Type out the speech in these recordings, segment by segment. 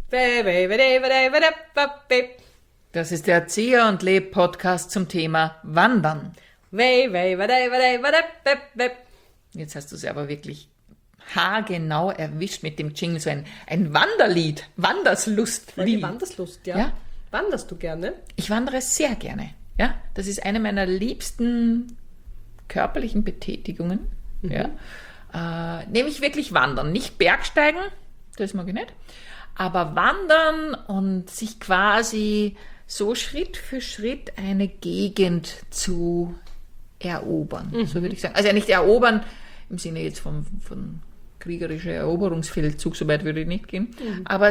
Das ist der Erzieher und Leb-Podcast zum Thema Wandern. Jetzt hast du es aber wirklich haargenau erwischt mit dem Jingle, so ein Wanderlied, Wanderslustlied. Wanderslust, ja. Ja? Wanderst du gerne? Ich wandere sehr gerne. Ja? Das ist eine meiner liebsten körperlichen Betätigungen. Ja? Nämlich wirklich wandern, nicht Bergsteigen, das mag ich nicht, aber wandern und sich quasi so Schritt für Schritt eine Gegend zu erobern, so würde ich sagen. Also ja nicht erobern im Sinne jetzt von kriegerischer Eroberungsfeldzug, so weit würde ich nicht gehen, aber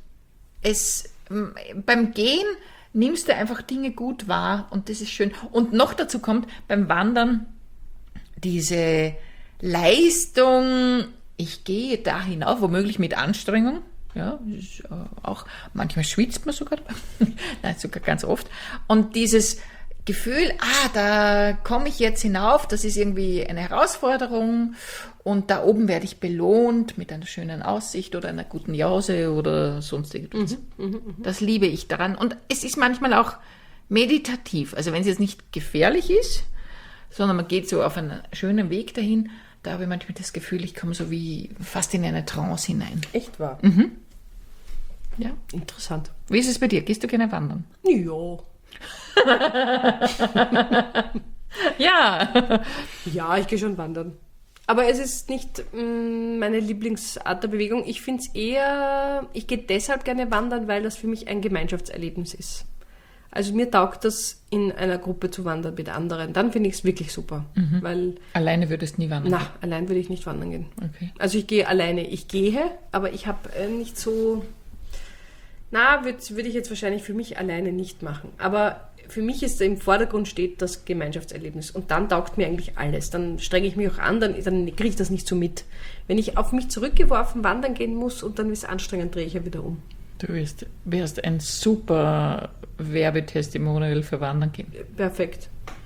beim Gehen nimmst du einfach Dinge gut wahr und das ist schön. Und noch dazu kommt beim Wandern diese Leistung, ich gehe da hinauf, womöglich mit Anstrengung. Ja, ist auch, manchmal schwitzt man sogar, nein, sogar ganz oft. Und dieses Gefühl, da komme ich jetzt hinauf, das ist irgendwie eine Herausforderung und da oben werde ich belohnt mit einer schönen Aussicht oder einer guten Jause oder sonst irgendwas. Das liebe ich daran. Und es ist manchmal auch meditativ. Also wenn es jetzt nicht gefährlich ist, sondern man geht so auf einen schönen Weg dahin, da habe ich manchmal das Gefühl, ich komme so wie fast in eine Trance hinein. Echt wahr? Ja. Interessant. Wie ist es bei dir? Gehst du gerne wandern? Ja. Ja. Ja, ich gehe schon wandern. Aber es ist nicht meine Lieblingsart der Bewegung. Ich finde es eher, ich gehe deshalb gerne wandern, weil das für mich ein Gemeinschaftserlebnis ist. Also mir taugt das, in einer Gruppe zu wandern mit anderen. Dann finde ich es wirklich super. Weil, Alleine würdest du nie wandern? allein würde ich nicht wandern gehen. Okay. Also ich gehe alleine. Ich gehe, aber ich habe nicht so... würde ich jetzt wahrscheinlich für mich alleine nicht machen. Aber für mich ist im Vordergrund steht das Gemeinschaftserlebnis. Und dann taugt mir eigentlich alles. Dann strenge ich mich auch an, dann kriege ich das nicht so mit. Wenn ich auf mich zurückgeworfen wandern gehen muss und dann ist es anstrengend, drehe ich ja wieder um. Du wärst ein super Werbetestimonial für Wandern gehen. Perfekt.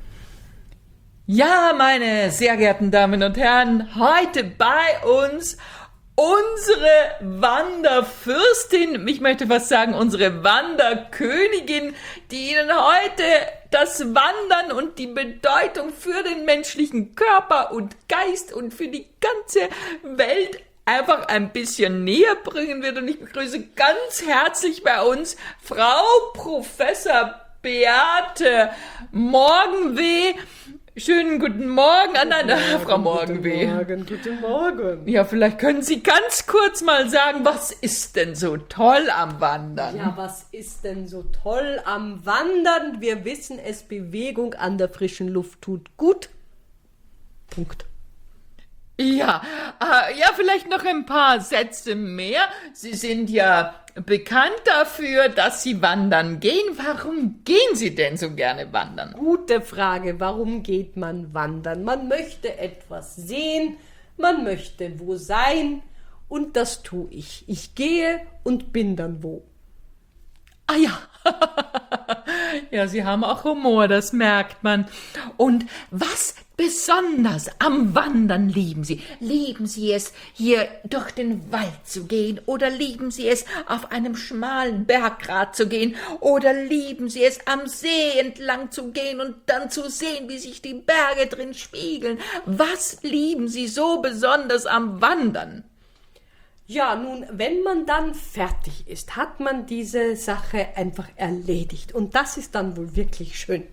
Ja, meine sehr geehrten Damen und Herren, heute bei uns unsere Wanderfürstin, ich möchte fast sagen unsere Wanderkönigin, die Ihnen heute das Wandern und die Bedeutung für den menschlichen Körper und Geist und für die ganze Welt einfach ein bisschen näher bringen wird. Und ich begrüße ganz herzlich bei uns Frau Professor Beate Morgenweh. Schönen guten Morgen, Frau Morgenweh. Guten Morgen. Ja, vielleicht können Sie ganz kurz mal sagen, was ist denn so toll am Wandern? Ja, was ist denn so toll am Wandern? Wir wissen es, Bewegung an der frischen Luft tut gut. Punkt. Ja, vielleicht noch ein paar Sätze mehr. Sie sind ja bekannt dafür, dass Sie wandern gehen. Warum gehen Sie denn so gerne wandern? Gute Frage. Warum geht man wandern? Man möchte etwas sehen, man möchte wo sein und das tue ich. Ich gehe und bin dann wo. Ah ja. Ja, Sie haben auch Humor, das merkt man. Und was besonders am Wandern lieben Sie? Lieben Sie es, hier durch den Wald zu gehen? Oder lieben Sie es, auf einem schmalen Berggrat zu gehen? Oder lieben Sie es, am See entlang zu gehen und dann zu sehen, wie sich die Berge drin spiegeln? Was lieben Sie so besonders am Wandern? Ja, nun, wenn man dann fertig ist, hat man diese Sache einfach erledigt. Und das ist dann wohl wirklich schön.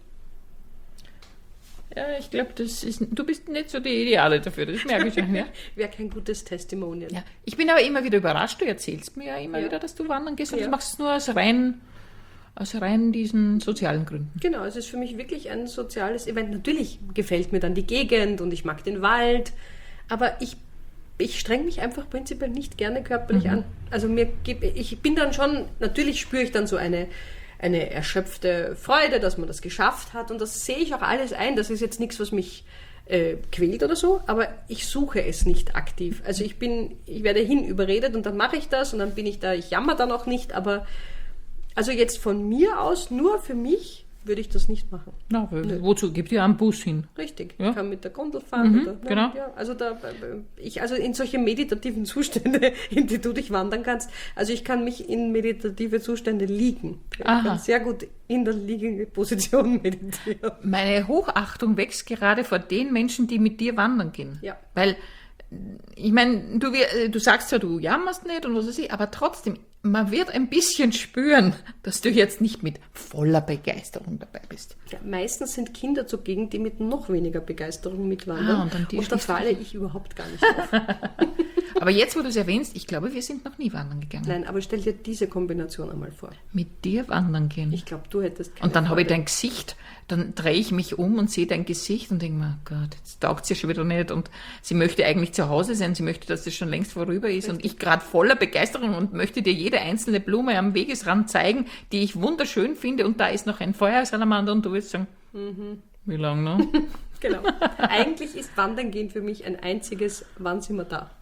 Ja, ich glaube, du bist nicht so die Ideale dafür, das merke ich schon, ja. Wäre kein gutes Testimonial. Ja. Ich bin aber immer wieder überrascht, du erzählst mir ja immer wieder, dass du wandern gehst und du machst es nur aus rein diesen sozialen Gründen. Genau, es ist für mich wirklich ein soziales Event. Natürlich gefällt mir dann die Gegend und ich mag den Wald, aber ich streng mich einfach prinzipiell nicht gerne körperlich an. Also ich bin dann schon, natürlich spüre ich dann so eine erschöpfte Freude, dass man das geschafft hat und das sehe ich auch alles ein. Das ist jetzt nichts, was mich quält oder so, aber ich suche es nicht aktiv. Also ich werde überredet und dann mache ich das und dann bin ich da, ich jammer dann auch nicht, aber also jetzt von mir aus, nur für mich, würde ich das nicht machen. Na, wozu? Gibt ja einen Bus hin. Richtig, Ja. ich kann mit der Gondel fahren. Oder, genau. Ja, also in solche meditativen Zustände, in die du dich wandern kannst, also ich kann mich in meditative Zustände liegen. Ich kann sehr gut in der liegenden Position meditieren. Meine Hochachtung wächst gerade vor den Menschen, die mit dir wandern gehen. Ja. Weil, ich meine, du sagst zwar, du jammerst nicht und was weiß ich, aber trotzdem, man wird ein bisschen spüren, dass du jetzt nicht mit voller Begeisterung dabei bist. Ja, meistens sind Kinder zugegen, die mit noch weniger Begeisterung mitwandern. Und da falle ich überhaupt gar nicht auf. Aber jetzt, wo du es erwähnst, ich glaube, wir sind noch nie wandern gegangen. Nein, aber stell dir diese Kombination einmal vor. Mit dir wandern gehen. Ich glaube, du hättest keine Und dann habe ich Freude. dein Gesicht, dann drehe ich mich um und sehe dein Gesicht und denke mir, Gott, jetzt taugt sie ja schon wieder nicht. Und sie möchte eigentlich zu Hause sein, sie möchte, dass das schon längst vorüber ist. Und ich gerade voller Begeisterung und möchte dir jede einzelne Blume am Wegesrand zeigen, die ich wunderschön finde. Und da ist noch ein Feuersalamander und du wirst sagen, wie lange noch? Genau. Eigentlich ist Wandern gehen für mich ein einziges, wann sind wir da?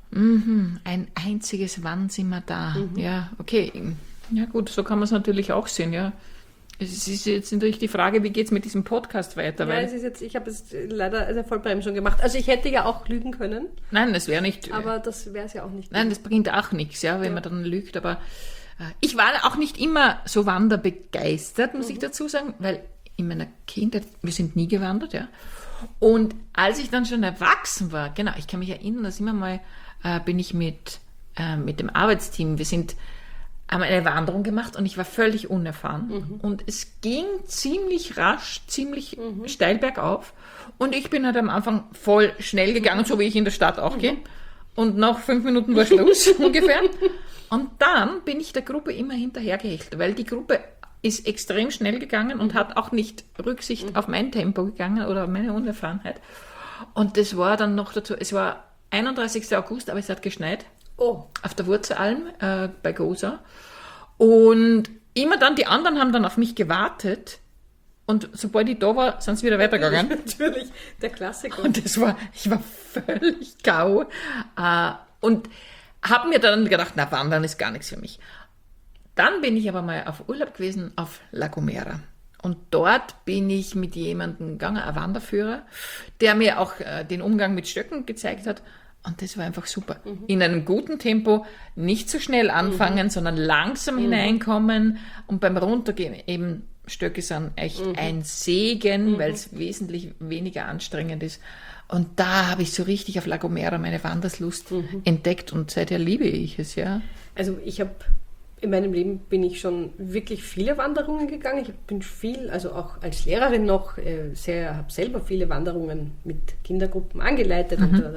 Ein einziges, wann sind wir da? Ja, okay. Ja gut, so kann man es natürlich auch sehen, ja. Es ist jetzt natürlich die Frage, wie geht es mit diesem Podcast weiter? Ja, ich habe es leider als Vollbremsung gemacht. Also ich hätte ja auch lügen können. Nein, das wäre nicht... Aber das wäre es ja auch nicht. Nein, das bringt auch nichts, ja, wenn man dann lügt. Aber ich war auch nicht immer so wanderbegeistert, muss ich dazu sagen, weil in meiner Kindheit, wir sind nie gewandert, ja. Und als ich dann schon erwachsen war, genau, ich kann mich erinnern, dass immer mal bin ich mit dem Arbeitsteam, haben eine Wanderung gemacht und ich war völlig unerfahren. Und es ging ziemlich rasch, ziemlich steil bergauf. Und ich bin halt am Anfang voll schnell gegangen, so wie ich in der Stadt auch gehe. Und nach 5 Minuten war Schluss ungefähr. Und dann bin ich der Gruppe immer hinterhergehechelt, weil die Gruppe ist extrem schnell gegangen und hat auch nicht Rücksicht auf mein Tempo gegangen oder auf meine Unerfahrenheit. Und das war dann noch dazu, es war 31. August, aber es hat geschneit. Oh. Auf der Wurzelalm bei Gosa. Und immer dann, die anderen haben dann auf mich gewartet. Und sobald ich da war, sind sie wieder weitergegangen. Natürlich, der Klassiker. Und ich war völlig K.O. Und habe mir dann gedacht, na, Wandern ist gar nichts für mich. Dann bin ich aber mal auf Urlaub gewesen auf La Gomera. Und dort bin ich mit jemandem gegangen, ein Wanderführer, der mir auch den Umgang mit Stöcken gezeigt hat. Und das war einfach super. In einem guten Tempo, nicht zu schnell anfangen, sondern langsam hineinkommen. Und beim Runtergehen eben, Stöcke sind echt ein Segen, weil es wesentlich weniger anstrengend ist. Und da habe ich so richtig auf La Gomera meine Wanderslust entdeckt und seither liebe ich es, ja. Also in meinem Leben bin ich schon wirklich viele Wanderungen gegangen. Ich bin viel, also auch als Lehrerin noch, habe selber viele Wanderungen mit Kindergruppen angeleitet.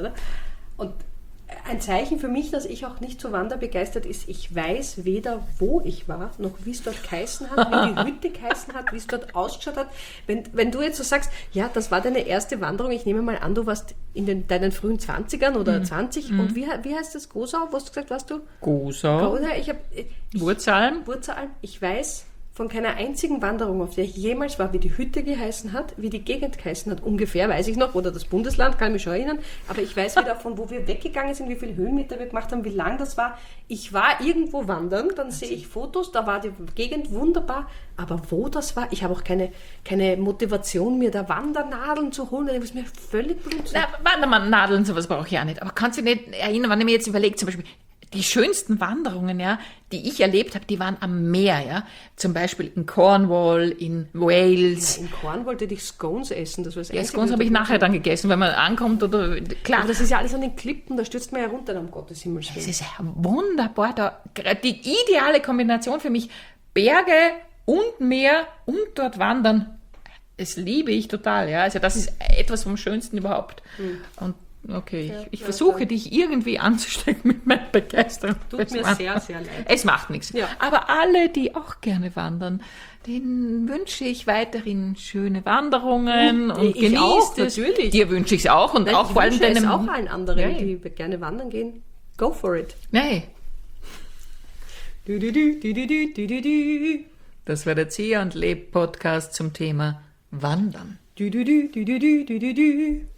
Und ein Zeichen für mich, dass ich auch nicht so wanderbegeistert ist, ich weiß weder, wo ich war, noch wie es dort geheißen hat, wie die Hütte geheißen hat, wie es dort ausgeschaut hat. Wenn du jetzt so sagst, ja, das war deine erste Wanderung, ich nehme mal an, du warst in deinen frühen 20ern oder 20 und wie heißt das? Gosau? Was hast du gesagt, warst du? Gosau. Wurzelalm. Ich weiß von keiner einzigen Wanderung, auf der ich jemals war, wie die Hütte geheißen hat, wie die Gegend geheißen hat, ungefähr weiß ich noch, oder das Bundesland, kann ich mich schon erinnern, aber ich weiß weder von wo wir weggegangen sind, wie viele Höhenmeter wir gemacht haben, wie lang das war. Ich war irgendwo wandern, dann sehe ich Fotos, da war die Gegend wunderbar, aber wo das war, ich habe auch keine Motivation, mir da Wandernadeln zu holen, das ist mir völlig blöd. Na, Wandernadeln, sowas brauche ich auch nicht. Aber kannst du dich nicht erinnern, wenn ich mir jetzt überlege, zum Beispiel, die schönsten Wanderungen, ja, die ich erlebt habe, die waren am Meer, ja. Zum Beispiel in Cornwall, in Wales. Ja, in Cornwall wollte ich Scones essen. Das war das Einzige, Scones habe ich nachher dann gegessen, wenn man ankommt oder, klar. Aber das ist ja alles an den Klippen, da stürzt man ja runter, um Gottes Himmels Willen. Es ist wunderbar da. Die ideale Kombination für mich, Berge und Meer und dort wandern. Das liebe ich total, ja. Also das ist etwas vom Schönsten überhaupt. Und okay, ich versuche dich irgendwie anzustecken mit meiner Begeisterung. Tut mir sehr, sehr leid. Es macht nichts. Ja. Aber alle, die auch gerne wandern, denen wünsche ich weiterhin schöne Wanderungen und genießt auch, es. Natürlich. Dir wünsche ich es auch und auch vor allem deinem... auch allen anderen, die gerne wandern gehen. Go for it. Nein. Das war der Zieher und Leb Podcast zum Thema Wandern.